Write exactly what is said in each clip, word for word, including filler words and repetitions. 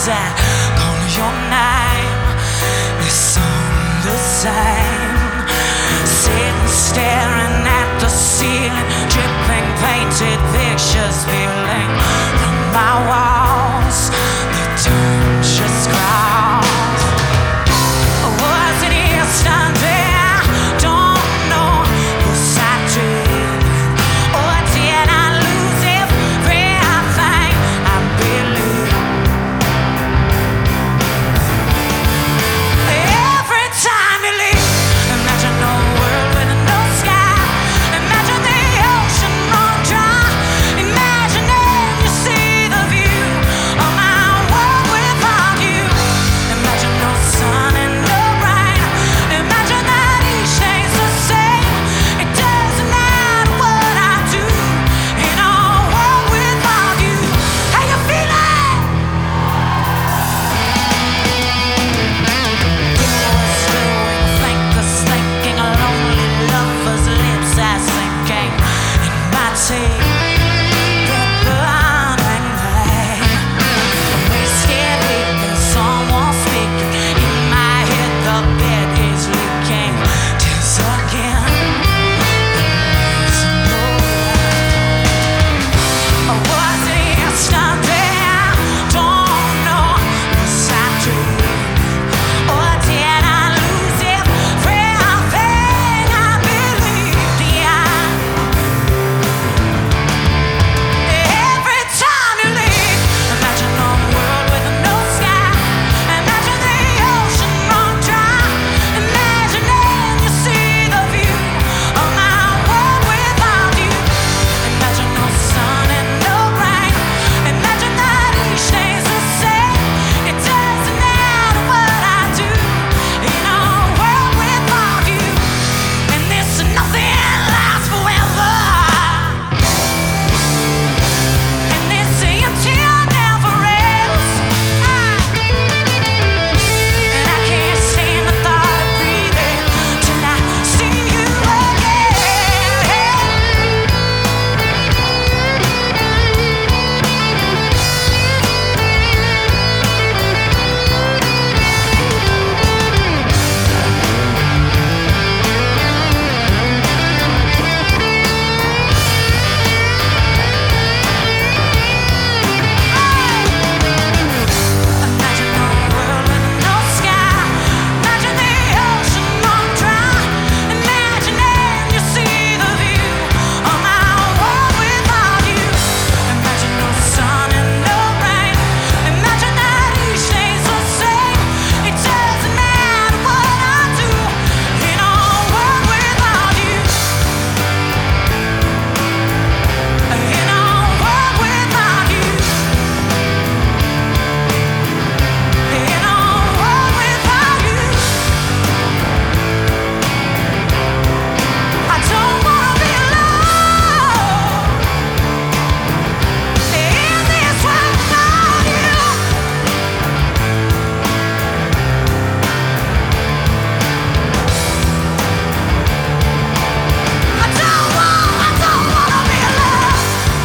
that call your name is all the same. Sitting staring at the ceiling, dripping painted pictures peeling from my walls. The time just crawls. Was it yesterday? Don't know. Was I dreaming, or did I lose everything I believe? Every time you leave, imagine no world with no sky. Imagine the ocean run dry. Imagining you see the view of my world without you. Imagine no sun and no rain. Imagine that each day's the same. It doesn't matter what I do in a world without you. How you feeling? Thinker's thinking, a lonely lover's lips are sinking in my tea. They're burning me. I'm scared with someone speaking in my head. The bed is leaking. Tears again. There's no way. Was it yesterday? Don't know. Was I dreaming, or did I lose everything I believed? Yeah. Every time you leave, imagine a world with no sky. Imagine the ocean run dry. Imagining you see the view of my world without you. Imagine no sun and no rain. Imagine that each day's the same. It doesn't matter what I do in a world without you. And this nothing lasts forever. And this empty never ends. And I can't stand the thought of breathing till I see you again. Imagine a world with no sky. Imagine the ocean run dry. Imagining you see the view of my world without you. Imagine no sun and no rain. Imagine that each day's the same. It doesn't matter what I do in a world without you. In a world without you. In a world without you. I don't wanna be alone in this world without you. I don't want, I don't wanna be alone.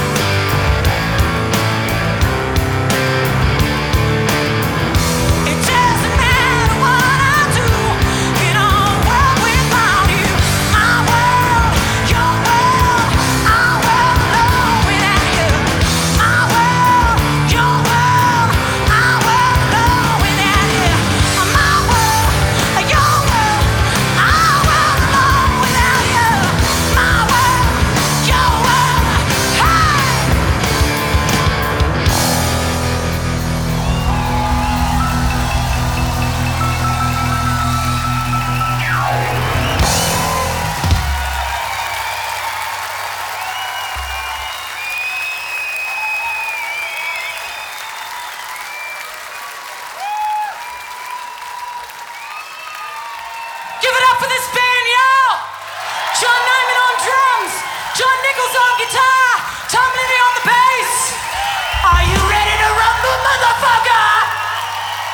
It doesn't matter what I do in a world without you. My world, your world, our world alone without you. My world, your world, our world alone without you. My world, your world, our world alone without you. My world, your world, hey. Give it up for this